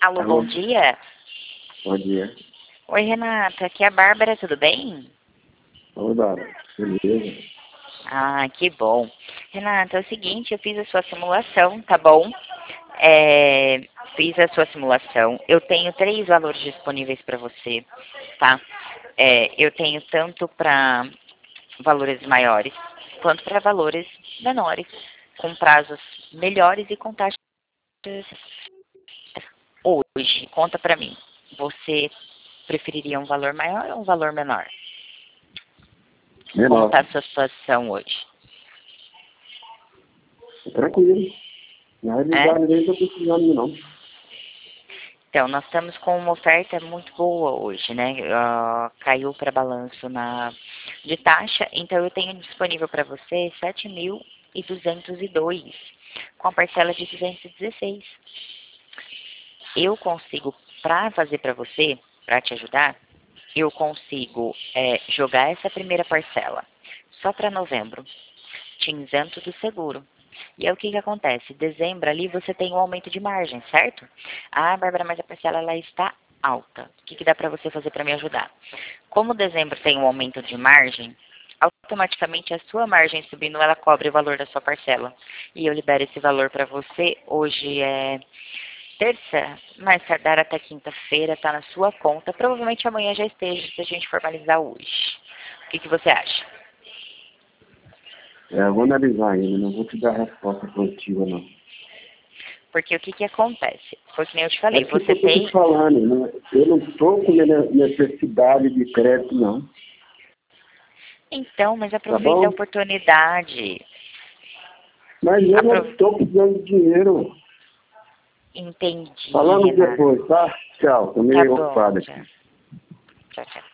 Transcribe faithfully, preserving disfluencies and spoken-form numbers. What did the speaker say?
Alô, Alô? bom dia. Bom dia. Oi, Renata, aqui é a Bárbara, tudo bem? Oi, Bárbara. Beleza? Ah, que bom. Renata, é o seguinte, eu fiz a sua simulação, tá bom? É, fiz a sua simulação. Eu tenho três valores disponíveis para você, tá? É, eu tenho tanto para valores maiores quanto para valores menores, com prazos melhores e com taxas hoje. Conta para mim. Você preferiria um valor maior ou um valor menor? Como Menor. está a sua situação hoje? Tranquilo. Na É? realidade, nem estou precisando, não. Então, nós estamos com uma oferta muito boa hoje, né? Ah, caiu para balanço na, de taxa, então eu tenho disponível para você sete mil e duzentos e dois, com a parcela de duzentos e dezesseis. Eu consigo, para fazer para você, para te ajudar, eu consigo é, jogar essa primeira parcela só para novembro, te isento do seguro. E aí o que que acontece? Dezembro ali você tem um aumento de margem, certo? Ah, Bárbara, mas a parcela ela está alta. O que que dá para você fazer para me ajudar? Como dezembro tem um aumento de margem, automaticamente a sua margem subindo, ela cobre o valor da sua parcela. E eu libero esse valor para você. Hoje é terça, mais tardar até quinta-feira, está na sua conta. Provavelmente amanhã já esteja, se a gente formalizar hoje. O que que você acha? É, eu vou analisar ainda, não vou te dar resposta positiva, não. Porque o que que acontece? Foi que nem eu te É falei, tipo você o que eu tô tem... te falando, né? Eu não estou com ne- necessidade de crédito, não. Então, mas Tá aproveita a bom? oportunidade. Mas eu não Apro... estou precisando de dinheiro. Entendi, Falamos Renata. depois, tá? Tchau. Tô Tá meio bom, ocupado tchau. aqui. Tchau, tchau.